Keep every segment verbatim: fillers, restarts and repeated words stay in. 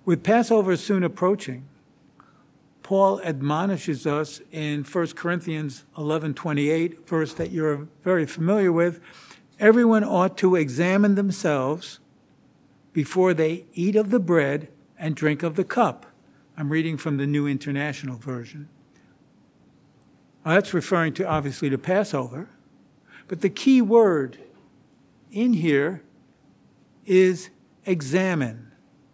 With Passover soon approaching, Paul admonishes us in First Corinthians eleven twenty-eight, verse that you're very familiar with. Everyone ought to examine themselves before they eat of the bread and drink of the cup. I'm reading from the New International Version. Now, that's referring to, obviously, to Passover. But the key word in here is examine.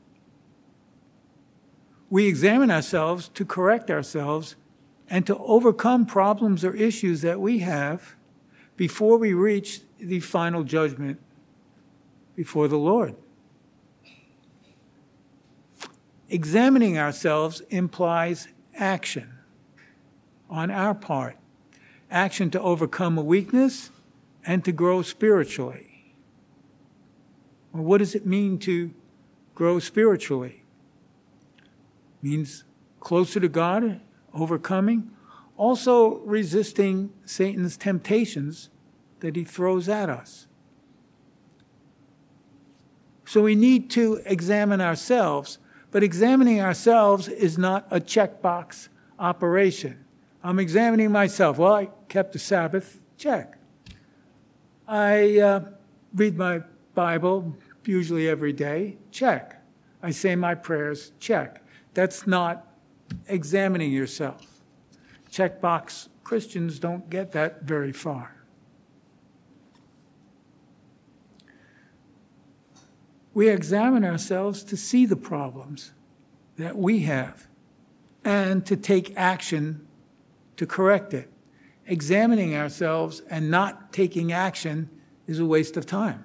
We examine ourselves to correct ourselves and to overcome problems or issues that we have before we reach the final judgment before the Lord. Examining ourselves implies action on our part, action to overcome a weakness and to grow spiritually. Well, what does it mean to grow spiritually? Means closer to God, overcoming, also resisting Satan's temptations that he throws at us. So we need to examine ourselves, but examining ourselves is not a checkbox operation. I'm examining myself. Well, I kept the Sabbath, check. I uh, read my Bible usually every day, check. I say my prayers, check. That's not examining yourself. Checkbox Christians don't get that very far. We examine ourselves to see the problems that we have and to take action to correct it. Examining ourselves and not taking action is a waste of time.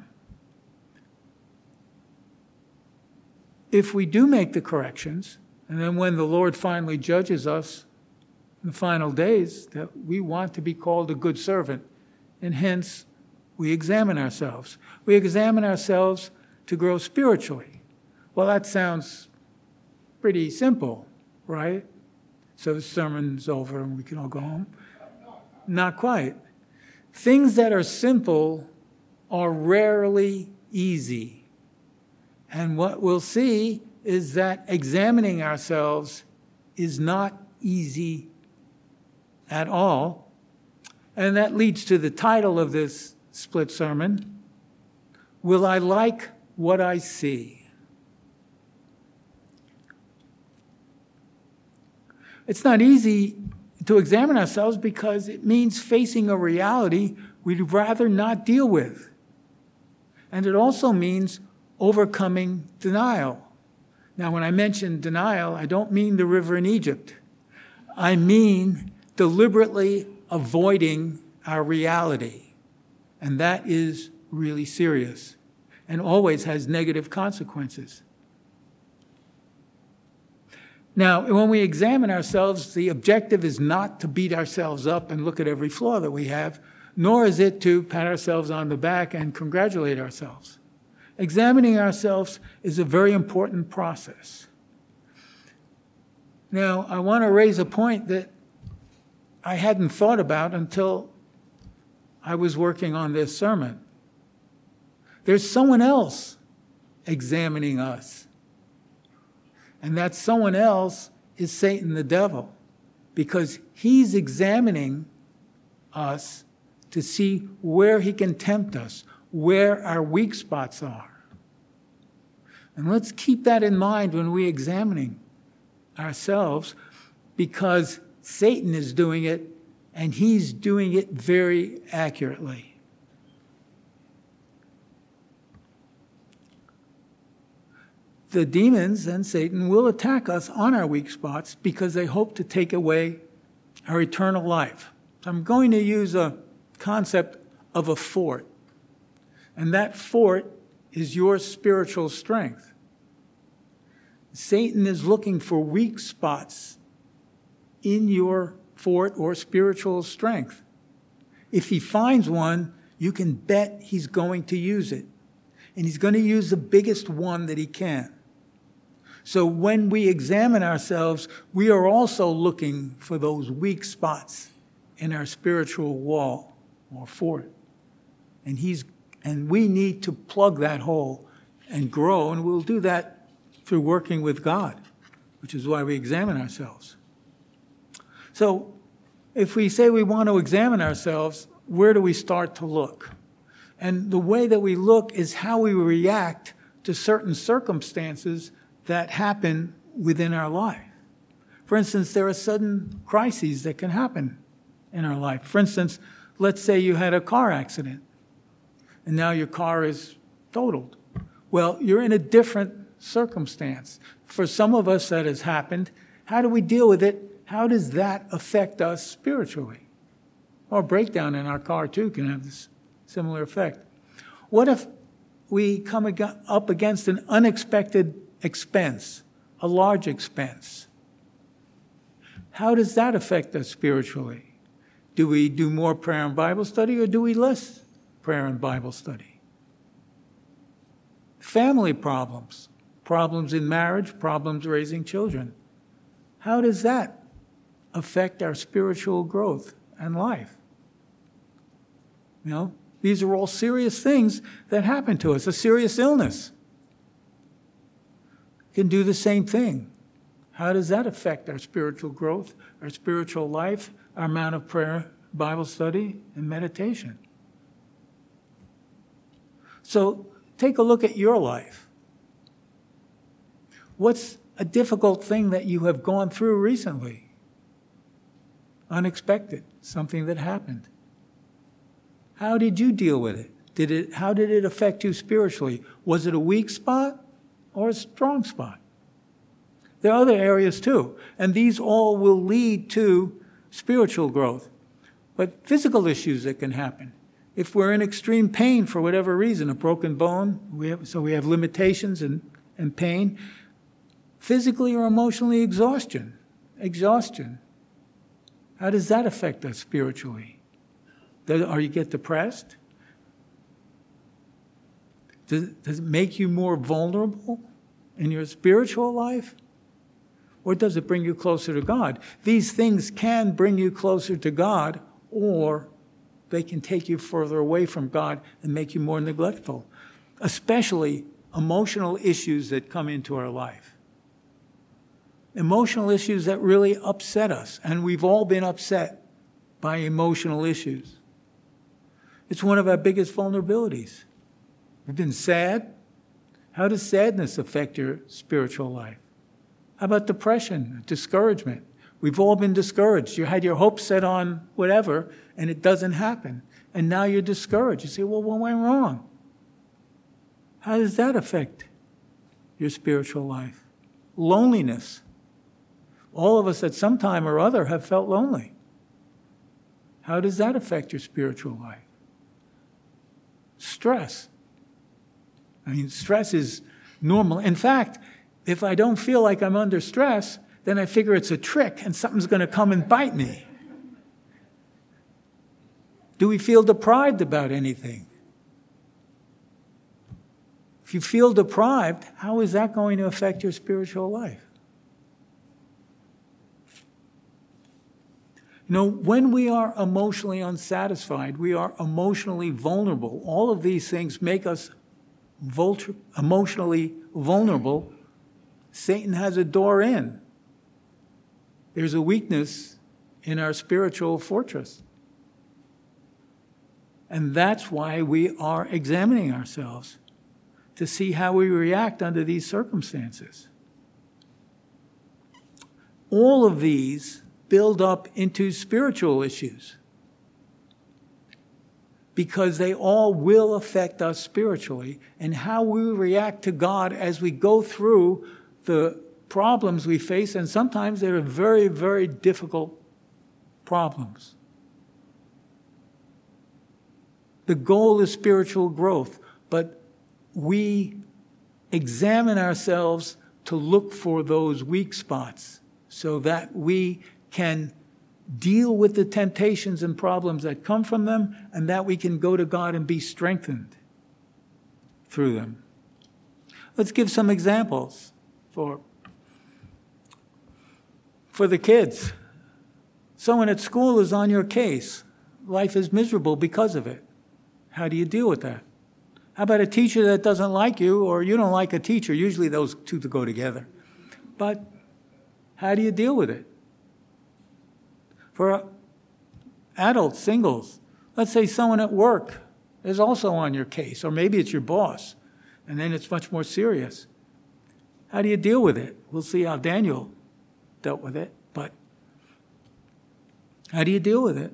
If we do make the corrections, and then when the Lord finally judges us in the final days, that we want to be called a good servant. And hence, we examine ourselves. We examine ourselves to grow spiritually. Well, that sounds pretty simple, right? So the sermon's over and we can all go home. Not quite. Things that are simple are rarely easy. And what we'll see is that examining ourselves is not easy at all. And that leads to the title of this split sermon, Will I Like What I See? It's not easy to examine ourselves because it means facing a reality we'd rather not deal with. And it also means overcoming denial. Now, when I mention denial, I don't mean the river in Egypt. I mean deliberately avoiding our reality. And that is really serious and always has negative consequences. Now, when we examine ourselves, the objective is not to beat ourselves up and look at every flaw that we have, nor is it to pat ourselves on the back and congratulate ourselves. Examining ourselves is a very important process. Now, I want to raise a point that I hadn't thought about until I was working on this sermon. There's someone else examining us. And that someone else is Satan the devil, because he's examining us to see where he can tempt us, where our weak spots are. And let's keep that in mind when we're examining ourselves, because Satan is doing it, and he's doing it very accurately. The demons and Satan will attack us on our weak spots because they hope to take away our eternal life. So I'm going to use a concept of a fort. And that fort is your spiritual strength. Satan is looking for weak spots in your fort or spiritual strength. If he finds one, you can bet he's going to use it. And he's going to use the biggest one that he can. So when we examine ourselves, we are also looking for those weak spots in our spiritual wall or fort. And he's and we need to plug that hole and grow, and we'll do that through working with God, which is why we examine ourselves. So if we say we want to examine ourselves, where do we start to look? And the way that we look is how we react to certain circumstances that happen within our life. For instance, there are sudden crises that can happen in our life. For instance, let's say you had a car accident, and now your car is totaled. Well, you're in a different circumstance. For some of us that has happened, how do we deal with it? How does that affect us spiritually? Or a breakdown in our car, too, can have this similar effect. What if we come up against an unexpected expense, a large expense? How does that affect us spiritually? Do we do more prayer and Bible study, or do we less prayer and Bible study? Family problems, problems in marriage, problems raising children. How does that affect our spiritual growth and life? You know, these are all serious things that happen to us. A serious illness can do the same thing. How does that affect our spiritual growth, our spiritual life, our amount of prayer, Bible study, and meditation? So take a look at your life. What's a difficult thing that you have gone through recently? Unexpected, something that happened. How did you deal with it? Did it? How did it affect you spiritually? Was it a weak spot or a strong spot? There are other areas too, and these all will lead to spiritual growth. But physical issues that can happen. If we're in extreme pain for whatever reason, a broken bone, we have, so we have limitations and, and pain, physically or emotionally exhaustion, exhaustion. How does that affect us spiritually? Does, or you get depressed? Does, does it make you more vulnerable in your spiritual life? Or does it bring you closer to God? These things can bring you closer to God, or they can take you further away from God and make you more neglectful, especially emotional issues that come into our life. Emotional issues that really upset us, and we've all been upset by emotional issues. It's one of our biggest vulnerabilities. We've been sad. How does sadness affect your spiritual life? How about depression, discouragement? We've all been discouraged. You had your hopes set on whatever, and it doesn't happen. And now you're discouraged. You say, well, what went wrong? How does that affect your spiritual life? Loneliness. All of us at some time or other have felt lonely. How does that affect your spiritual life? Stress. I mean, stress is normal. In fact, if I don't feel like I'm under stress, then I figure it's a trick and something's going to come and bite me. Do we feel deprived about anything? If you feel deprived, how is that going to affect your spiritual life? You know, when we are emotionally unsatisfied, we are emotionally vulnerable. All of these things make us vulture, emotionally vulnerable. Satan has a door in. There's a weakness in our spiritual fortress. And that's why we are examining ourselves, to see how we react under these circumstances. All of these build up into spiritual issues, because they all will affect us spiritually, and how we react to God as we go through the problems we face, and sometimes they're very, very difficult problems. The goal is spiritual growth, but we examine ourselves to look for those weak spots so that we can deal with the temptations and problems that come from them, and that we can go to God and be strengthened through them. Let's give some examples for, for the kids. Someone at school is on your case. Life is miserable because of it. How do you deal with that? How about a teacher that doesn't like you, or you don't like a teacher? Usually those two to go together. But how do you deal with it? For adults, singles, let's say someone at work is also on your case, or maybe it's your boss, and then it's much more serious. How do you deal with it? We'll see how Daniel dealt with it, but how do you deal with it?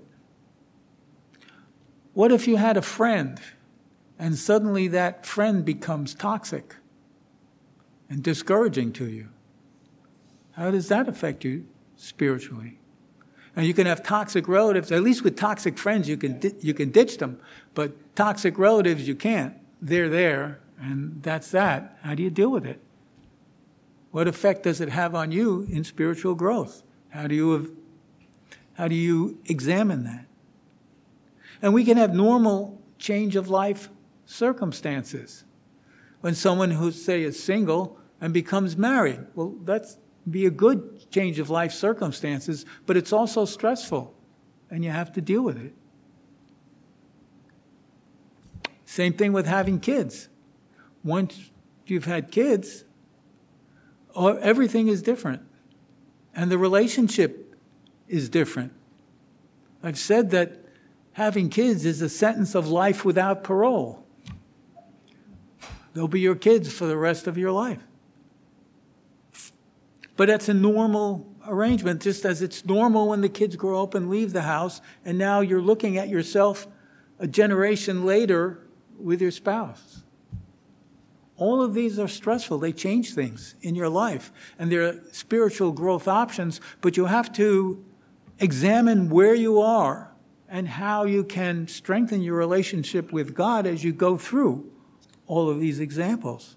What if you had a friend and suddenly that friend becomes toxic and discouraging to you? How does that affect you spiritually? And you can have toxic relatives. At least with toxic friends, you can di- you can ditch them. But toxic relatives, you can't. They're there, and that's that. How do you deal with it? What effect does it have on you in spiritual growth? How do you how do you examine that? And we can have normal change of life circumstances. When someone who, say, is single and becomes married, well, that's be a good change of life circumstances, but it's also stressful, and you have to deal with it. Same thing with having kids. Once you've had kids, everything is different, and the relationship is different. I've said that having kids is a sentence of life without parole. They'll be your kids for the rest of your life. But that's a normal arrangement, just as it's normal when the kids grow up and leave the house, and now you're looking at yourself a generation later with your spouse. All of these are stressful. They change things in your life, and they're spiritual growth options, but you have to examine where you are and how you can strengthen your relationship with God as you go through all of these examples.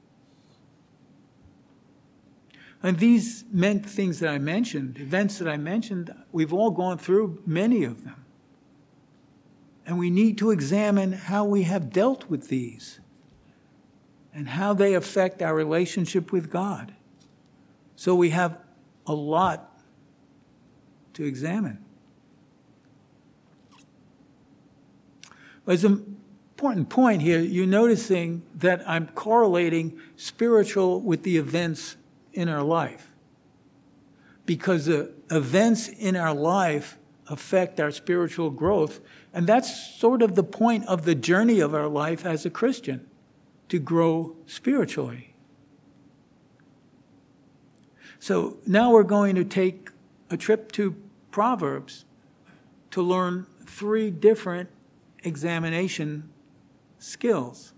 And these meant things that I mentioned, events that I mentioned, we've all gone through many of them. And we need to examine how we have dealt with these and how they affect our relationship with God. So we have a lot to examine. There's an important point here. You're noticing that I'm correlating spiritual with the events in our life, because the events in our life affect our spiritual growth, and that's sort of the point of the journey of our life as a Christian, to grow spiritually. So now we're going to take a trip to Proverbs to learn three different examination skills.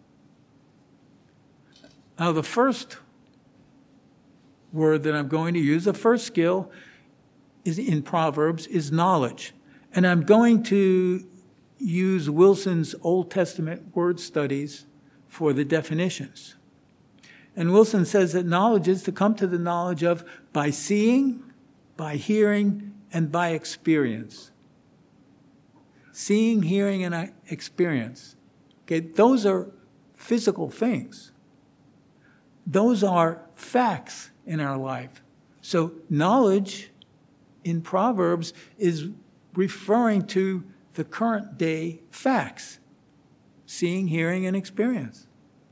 Now, the first word that I'm going to use, the first skill is in Proverbs, is knowledge. And I'm going to use Wilson's Old Testament word studies for the definitions. And Wilson says that knowledge is to come to the knowledge of by seeing, by hearing, and by experience. Seeing, hearing, and experience. Okay, those are physical things. Those are facts in our life. So knowledge in Proverbs is referring to the current day facts. Seeing, hearing, and experience.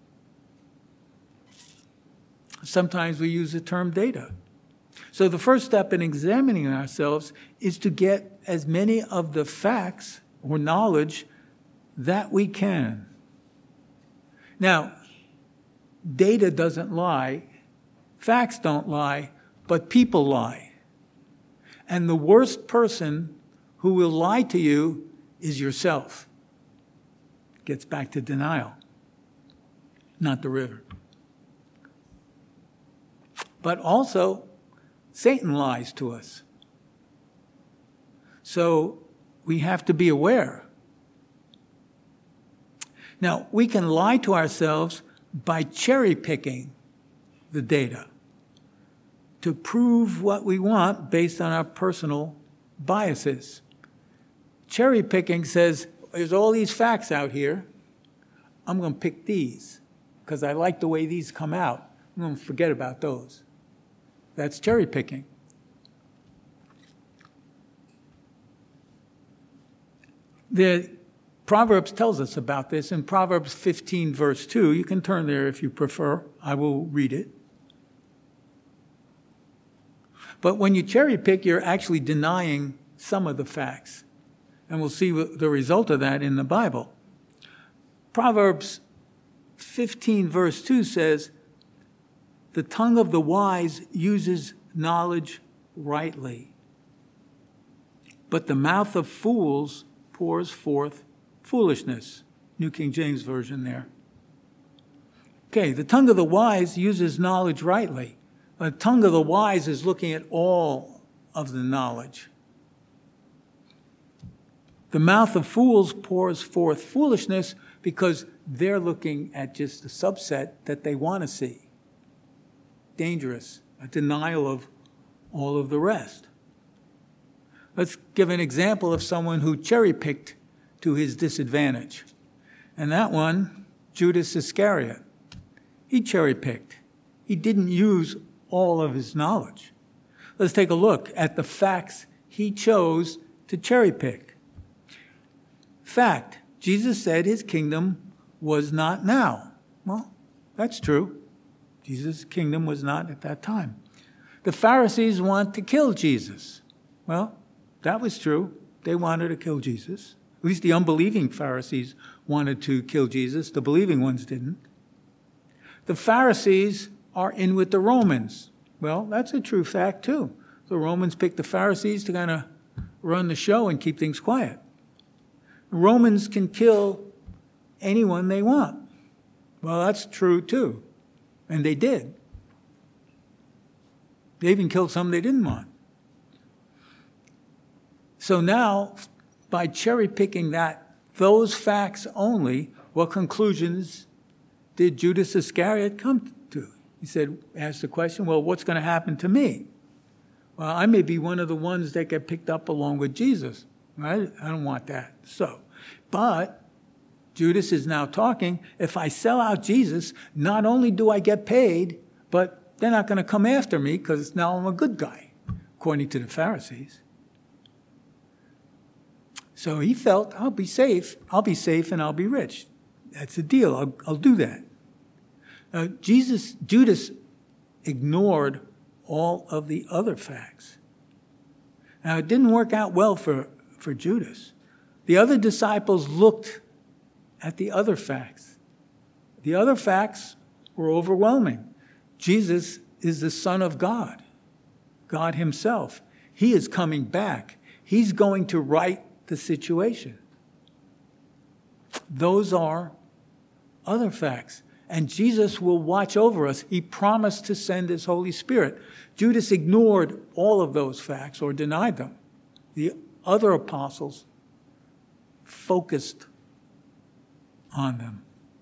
Sometimes we use the term data. So the first step in examining ourselves is to get as many of the facts or knowledge that we can. Now, data doesn't lie, facts don't lie, but people lie. And the worst person who will lie to you is yourself. Gets back to denial, not the river. But also, Satan lies to us. So we have to be aware. Now, we can lie to ourselves by cherry picking the data to prove what we want based on our personal biases. Cherry picking says, there's all these facts out here. I'm going to pick these because I like the way these come out. I'm going to forget about those. That's cherry picking. The Proverbs tells us about this in Proverbs fifteen, verse two. You can turn there if you prefer. I will read it. But when you cherry pick, you're actually denying some of the facts. And we'll see the result of that in the Bible. Proverbs fifteen, verse two says, "The tongue of the wise uses knowledge rightly, but the mouth of fools pours forth foolishness." New King James Version there. Okay, the tongue of the wise uses knowledge rightly. The tongue of the wise is looking at all of the knowledge. The mouth of fools pours forth foolishness because they're looking at just the subset that they want to see. Dangerous, a denial of all of the rest. Let's give an example of someone who cherry-picked to his disadvantage. And that one, Judas Iscariot. He cherry-picked. He didn't use all of his knowledge. Let's take a look at the facts he chose to cherry-pick. Fact, Jesus said his kingdom was not now. Well, that's true. Jesus' kingdom was not at that time. The Pharisees want to kill Jesus. Well, that was true. They wanted to kill Jesus. At least the unbelieving Pharisees wanted to kill Jesus. The believing ones didn't. The Pharisees are in with the Romans. Well, that's a true fact too. The Romans picked the Pharisees to kind of run the show and keep things quiet. The Romans can kill anyone they want. Well, that's true too. And they did. They even killed some they didn't want. So now, by cherry-picking that, those facts only, what conclusions did Judas Iscariot come to? He said, asked the question, well, what's going to happen to me? Well, I may be one of the ones that get picked up along with Jesus. Right? I don't want that. So, but Judas is now talking, if I sell out Jesus, not only do I get paid, but they're not going to come after me because now I'm a good guy, according to the Pharisees. So he felt, I'll be safe. I'll be safe and I'll be rich. That's the deal. I'll, I'll do that. Uh, Jesus, Judas ignored all of the other facts. Now, it didn't work out well for, for Judas. The other disciples looked at the other facts. The other facts were overwhelming. Jesus is the Son of God, God himself. He is coming back. He's going to right the situation. Those are other facts. And Jesus will watch over us. He promised to send his Holy Spirit. Judas ignored all of those facts or denied them. The other apostles focused on them.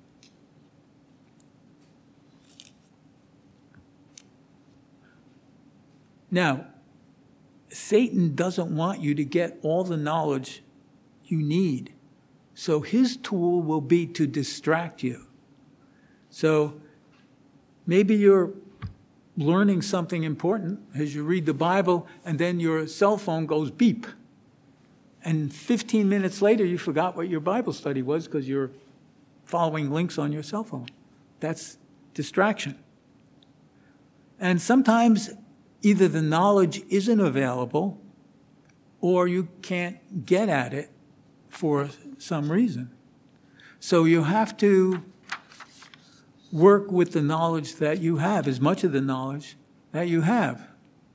Now, Satan doesn't want you to get all the knowledge you need. So his tool will be to distract you. So maybe you're learning something important as you read the Bible, and then your cell phone goes beep. And fifteen minutes later, you forgot what your Bible study was because you're following links on your cell phone. That's distraction. And sometimes either the knowledge isn't available or you can't get at it for some reason. So you have to work with the knowledge that you have, as much of the knowledge that you have.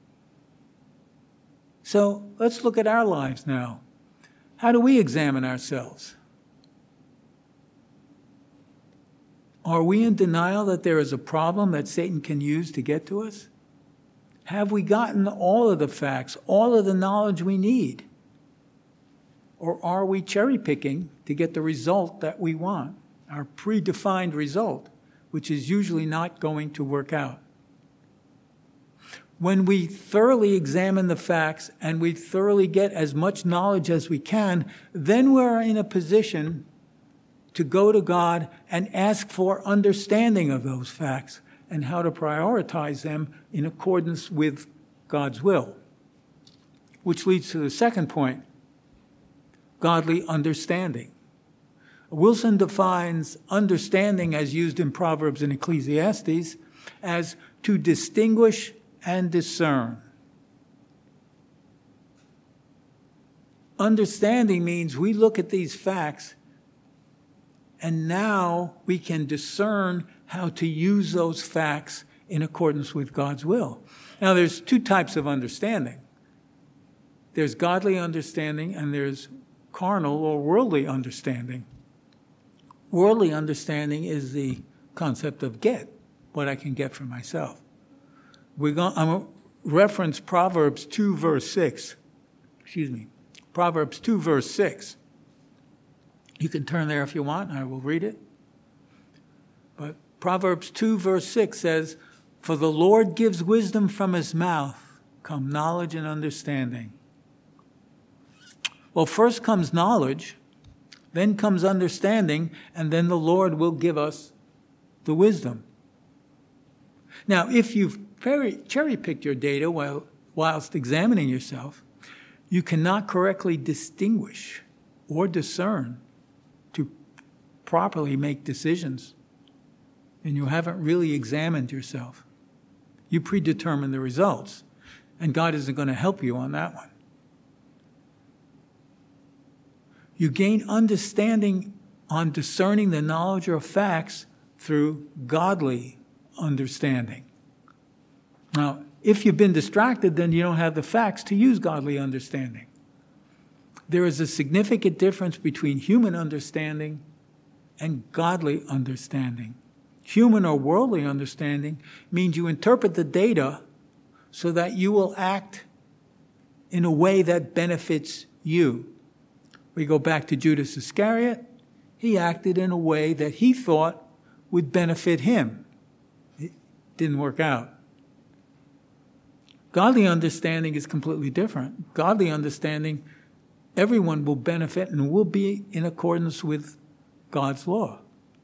So let's look at our lives now. How do we examine ourselves? Are we in denial that there is a problem that Satan can use to get to us? Have we gotten all of the facts, all of the knowledge we need? Or are we cherry-picking to get the result that we want, our predefined result, which is usually not going to work out? When we thoroughly examine the facts and we thoroughly get as much knowledge as we can, then we're in a position to go to God and ask for understanding of those facts and how to prioritize them in accordance with God's will. Which leads to the second point, godly understanding. Wilson defines understanding as used in Proverbs and Ecclesiastes as to distinguish and discern. Understanding means we look at these facts and now we can discern how to use those facts in accordance with God's will. Now, there's two types of understanding. There's godly understanding and there's carnal or worldly understanding. Worldly understanding is the concept of get, what I can get for myself. We're going, I'm going to reference Proverbs two, verse six. Excuse me. Proverbs two, verse six. You can turn there if you want. I will read it. But Proverbs two, verse six says, "For the Lord gives wisdom from his mouth, come knowledge and understanding." Well, first comes knowledge, then comes understanding, and then the Lord will give us the wisdom. Now, if you've cherry-picked your data while, whilst examining yourself, you cannot correctly distinguish or discern to properly make decisions, and you haven't really examined yourself. You predetermine the results, and God isn't going to help you on that one. You gain understanding on discerning the knowledge of facts through godly understanding. Now, if you've been distracted, then you don't have the facts to use godly understanding. There is a significant difference between human understanding and godly understanding. Human or worldly understanding means you interpret the data so that you will act in a way that benefits you. We go back to Judas Iscariot. He acted in a way that he thought would benefit him. It didn't work out. Godly understanding is completely different. Godly understanding, everyone will benefit and will be in accordance with God's law.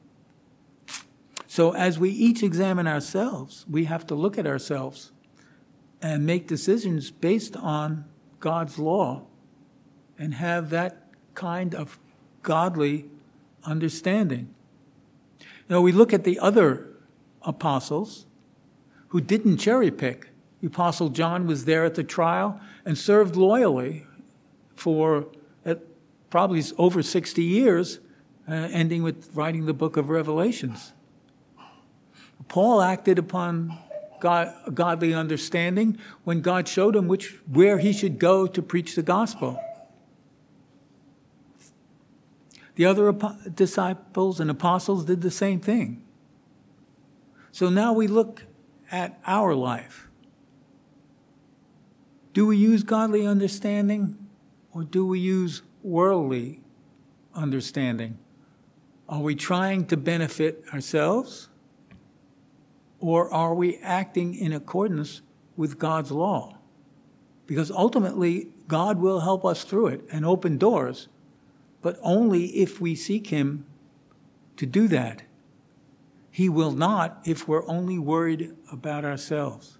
So as we each examine ourselves, we have to look at ourselves and make decisions based on God's law and have that kind of godly understanding. Now, we look at the other apostles who didn't cherry pick. The Apostle John was there at the trial and served loyally for at probably over sixty years, uh, ending with writing the book of Revelations. Paul acted upon God, godly understanding when God showed him which where he should go to preach the gospel. The other ap- disciples and apostles did the same thing. So now we look at our life. Do we use godly understanding or do we use worldly understanding? Are we trying to benefit ourselves or are we acting in accordance with God's law? Because ultimately, God will help us through it and open doors, but only if we seek him to do that. He will not if we're only worried about ourselves.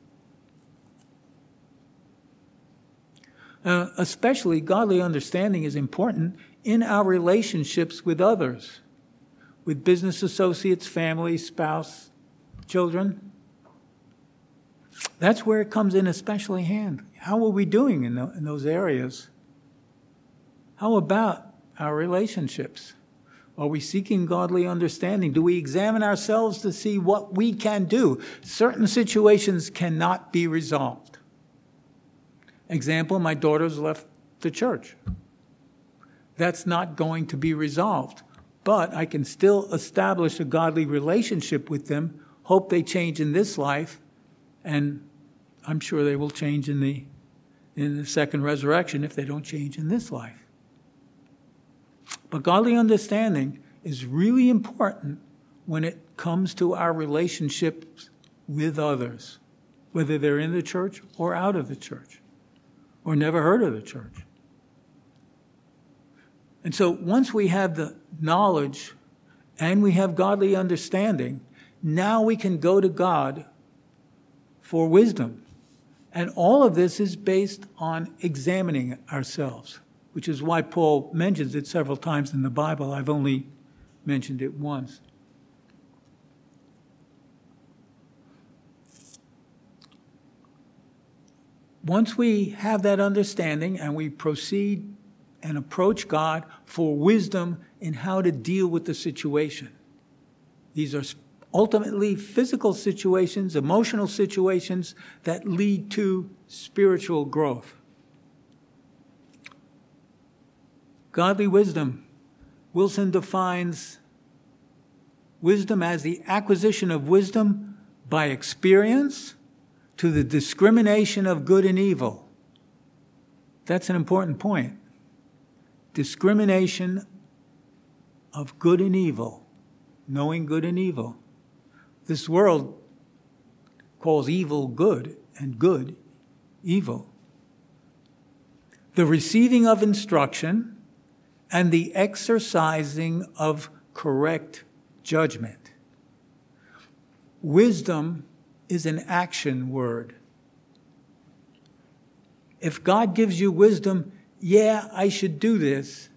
Uh, especially godly understanding is important in our relationships with others, with business associates, family, spouse, children. That's where it comes in especially handy. How are we doing in, the, in those areas? How about our relationships? Are we seeking godly understanding? Do we examine ourselves to see what we can do? Certain situations cannot be resolved. Example, my daughter's left the church. That's not going to be resolved, but I can still establish a godly relationship with them, hope they change in this life, and I'm sure they will change in the, in the second resurrection if they don't change in this life. But godly understanding is really important when it comes to our relationships with others, whether they're in the church or out of the church, or never heard of the church. And so once we have the knowledge and we have godly understanding, now we can go to God for wisdom. And all of this is based on examining ourselves, which is why Paul mentions it several times in the Bible. I've only mentioned it once. Once we have that understanding and we proceed and approach God for wisdom in how to deal with the situation. These are ultimately physical situations, emotional situations that lead to spiritual growth. Godly wisdom. Wilson defines wisdom as the acquisition of wisdom by experience to the discrimination of good and evil. That's an important point. Discrimination of good and evil, knowing good and evil. This world calls evil good and good evil. The receiving of instruction and the exercising of correct judgment. Wisdom is an action word. If God gives you wisdom, yeah, I should do this,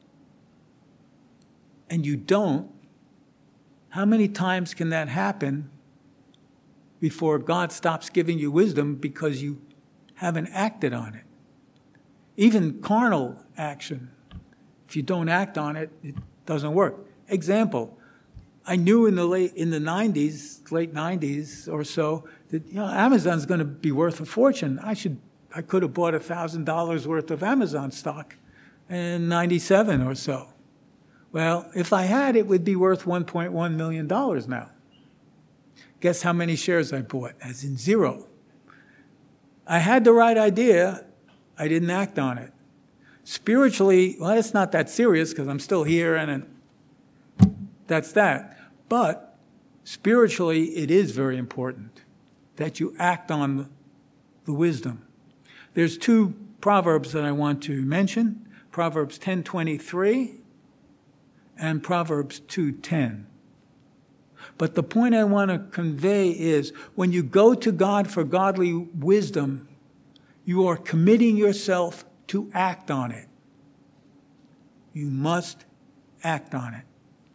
and you don't, how many times can that happen before God stops giving you wisdom because you haven't acted on it? Even carnal action, if you don't act on it, it doesn't work. Example, I knew in the late in the nineties, late nineties or so, that you know Amazon's going to be worth a fortune. I should, I could have bought a thousand dollars worth of Amazon stock in ninety-seven or so. Well, if I had, it would be worth one point one million dollars now. Guess how many shares I bought? As in zero. I had the right idea. I didn't act on it. Spiritually, well, it's not that serious because I'm still here and it, that's that. But spiritually, it is very important that you act on the wisdom. There's two proverbs that I want to mention. Proverbs ten twenty-three and Proverbs two ten. But the point I want to convey is when you go to God for godly wisdom, you are committing yourself to act on it. You must act on it.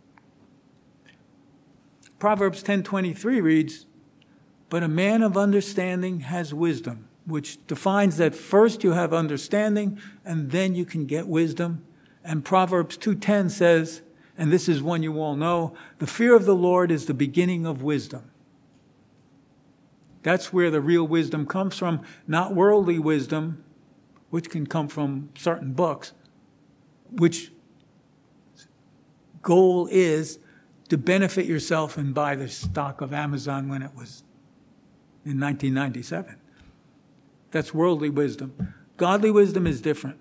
Proverbs ten twenty-three reads, "But a man of understanding has wisdom," which defines that first you have understanding and then you can get wisdom. And Proverbs two ten says, and this is one you all know, "The fear of the Lord is the beginning of wisdom." That's where the real wisdom comes from, not worldly wisdom, which can come from certain books, which goal is to benefit yourself and buy the stock of Amazon when it was in nineteen ninety-seven. That's worldly wisdom. Godly wisdom is different.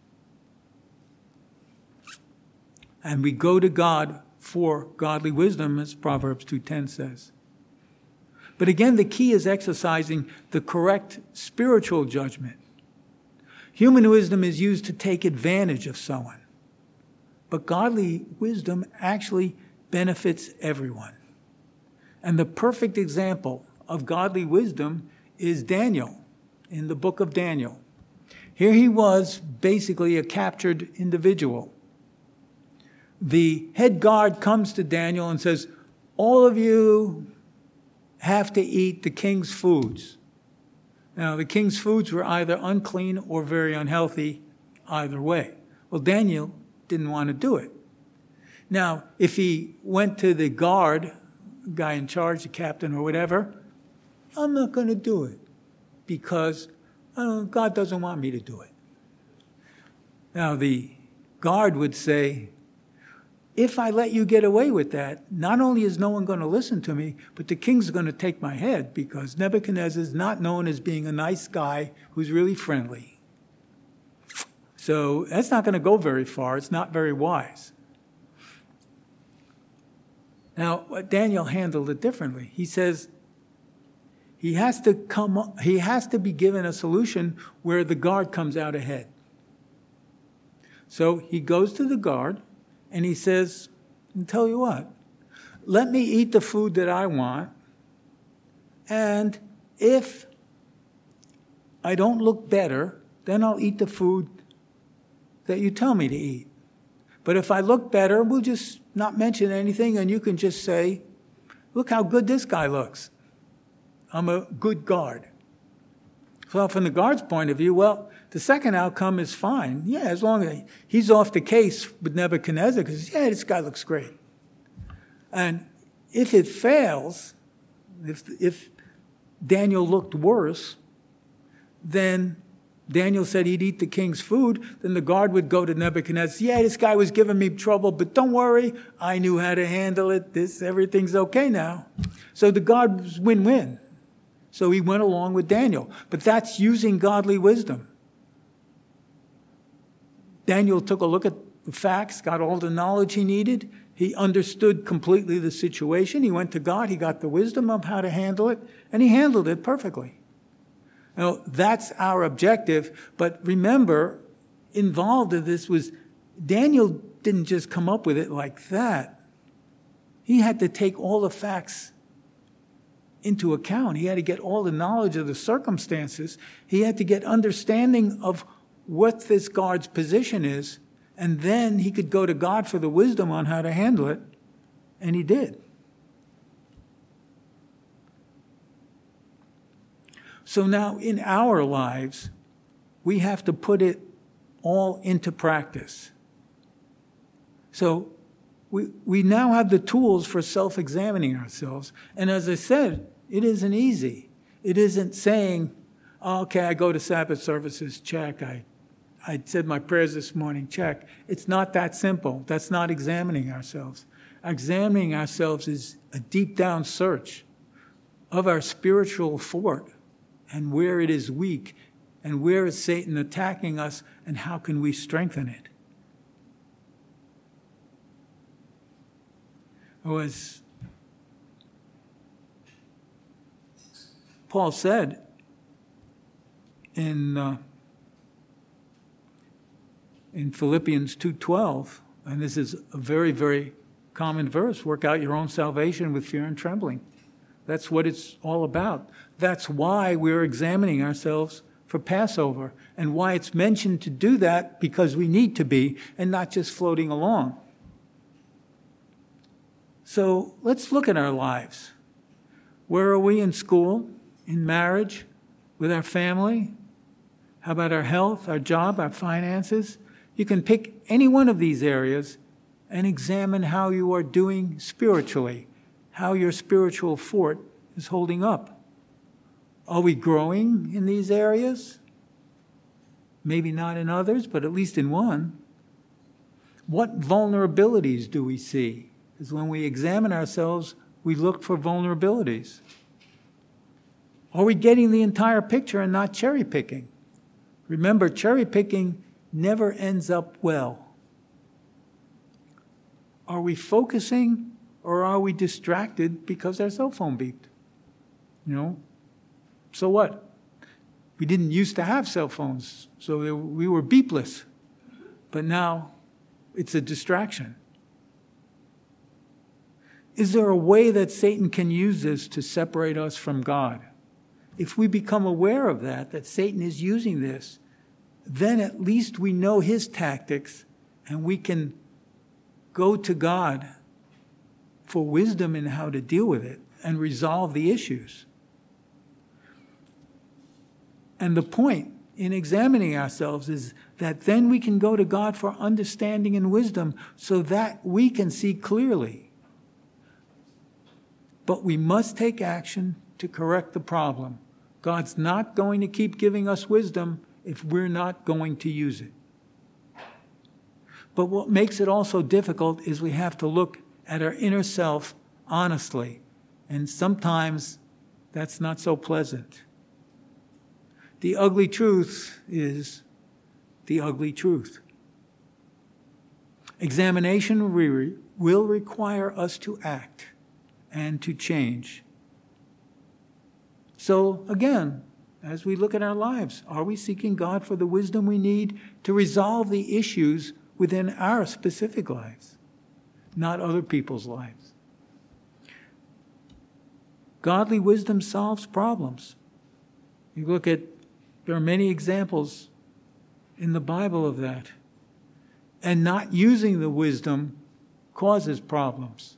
And we go to God for godly wisdom, as Proverbs two ten says. But again, the key is exercising the correct spiritual judgment. Human wisdom is used to take advantage of someone. But godly wisdom actually benefits everyone. And the perfect example of godly wisdom is Daniel in the book of Daniel. Here he was basically a captured individual. The head guard comes to Daniel and says, "All of you have to eat the king's foods." Now, the king's foods were either unclean or very unhealthy, either way. Well, Daniel didn't want to do it. Now, if he went to the guard, guy in charge, the captain or whatever, "I'm not going to do it because I don't, God doesn't want me to do it." Now, the guard would say, "If I let you get away with that, not only is no one going to listen to me, but the king's going to take my head because Nebuchadnezzar is not known as being a nice guy who's really friendly." So that's not going to go very far. It's not very wise. Now, Daniel handled it differently. He says he has to come, he has to be given a solution where the guard comes out ahead. So he goes to the guard and he says, "I'll tell you what, let me eat the food that I want, and if I don't look better, then I'll eat the food that you tell me to eat. But if I look better, we'll just not mention anything, and you can just say, look how good this guy looks. I'm a good guard. So from the guard's point of view, well, the second outcome is fine. Yeah, as long as he's off the case with Nebuchadnezzar, because, yeah, this guy looks great. And if it fails, if, if Daniel looked worse, then Daniel said he'd eat the king's food, then the guard would go to Nebuchadnezzar. Yeah, this guy was giving me trouble, but don't worry, I knew how to handle it. This, everything's okay now. So the guard was win-win. So he went along with Daniel. But that's using godly wisdom. Daniel took a look at the facts, got all the knowledge he needed. He understood completely the situation. He went to God. He got the wisdom of how to handle it, and he handled it perfectly. Now, that's our objective. But remember, involved in this was Daniel didn't just come up with it like that. He had to take all the facts into account. He had to get all the knowledge of the circumstances. He had to get understanding of what this guard's position is, and then he could go to God for the wisdom on how to handle it, and he did. So now in our lives, we have to put it all into practice. So we, we now have the tools for self-examining ourselves. And as I said, it isn't easy. It isn't saying, oh, okay, I go to Sabbath services, check. I, I said my prayers this morning, check. It's not that simple. That's not examining ourselves. Examining ourselves is a deep down search of our spiritual fort and where it is weak and where is Satan attacking us and how can we strengthen it. Was Paul said in uh, in Philippians two twelve, and this is a very, very common verse, work out your own salvation with fear and trembling. That's what it's all about. That's why we're examining ourselves for Passover, and why it's mentioned to do that, because we need to be, and not just floating along. So let's look at our lives. Where are we in school, in marriage, with our family? How about our health, our job, our finances? You can pick any one of these areas and examine how you are doing spiritually, how your spiritual fort is holding up. Are we growing in these areas? Maybe not in others, but at least in one. What vulnerabilities do we see? Because when we examine ourselves, we look for vulnerabilities. Are we getting the entire picture and not cherry picking? Remember, cherry picking never ends up well. Are we focusing, or are we distracted because our cell phone beeped? You know, so what? We didn't used to have cell phones, so we were beepless. But now it's a distraction. Is there a way that Satan can use this to separate us from God? If we become aware of that, that Satan is using this, then at least we know his tactics and we can go to God for wisdom in how to deal with it and resolve the issues. And the point in examining ourselves is that then we can go to God for understanding and wisdom so that we can see clearly. But we must take action to correct the problem. God's not going to keep giving us wisdom if we're not going to use it. But what makes it also difficult is we have to look at our inner self honestly. And sometimes that's not so pleasant. The ugly truth is the ugly truth. Examination will require us to act and to change. So again, as we look at our lives, are we seeking God for the wisdom we need to resolve the issues within our specific lives, not other people's lives? Godly wisdom solves problems. You look at, there are many examples in the Bible of that. And not using the wisdom causes problems.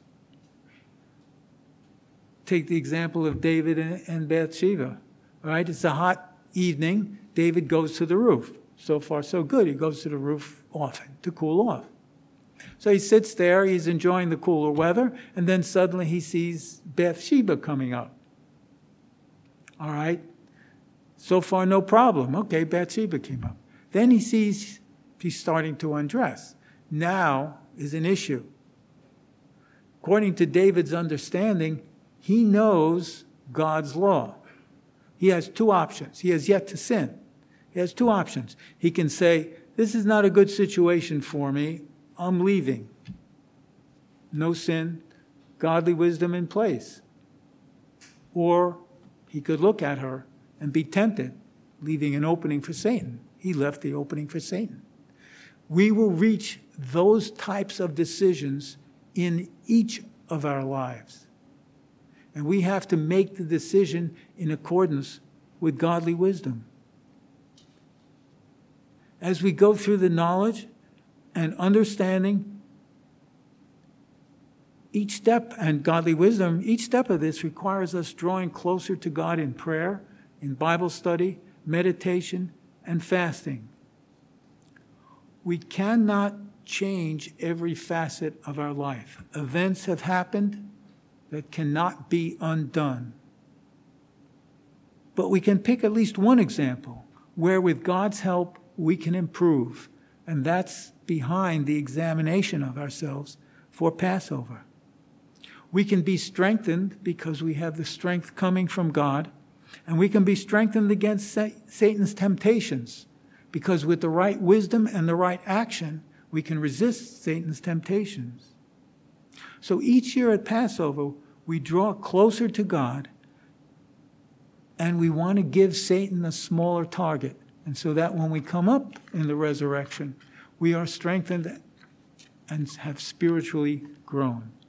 Take the example of David and Bathsheba. All right, it's a hot evening. David goes to the roof. So far, so good. He goes to the roof often to cool off. So he sits there. He's enjoying the cooler weather. And then suddenly he sees Bathsheba coming up. All right. So far, no problem. Okay, Bathsheba came up. Then he sees she's starting to undress. Now is an issue. According to David's understanding, he knows God's law. He has two options. He has yet to sin. He has two options. He can say, this is not a good situation for me. I'm leaving. No sin, godly wisdom in place. Or he could look at her and be tempted, leaving an opening for Satan. He left the opening for Satan. We will reach those types of decisions in each of our lives. And we have to make the decision in accordance with godly wisdom. As we go through the knowledge and understanding, each step and godly wisdom, each step of this requires us drawing closer to God in prayer, in Bible study, meditation, and fasting. We cannot change every facet of our life. Events have happened that cannot be undone. But we can pick at least one example where with God's help we can improve, and that's behind the examination of ourselves for Passover. We can be strengthened because we have the strength coming from God, and we can be strengthened against Satan's temptations because with the right wisdom and the right action, we can resist Satan's temptations. So each year at Passover, we draw closer to God, and we want to give Satan a smaller target. And so that when we come up in the resurrection, we are strengthened and have spiritually grown.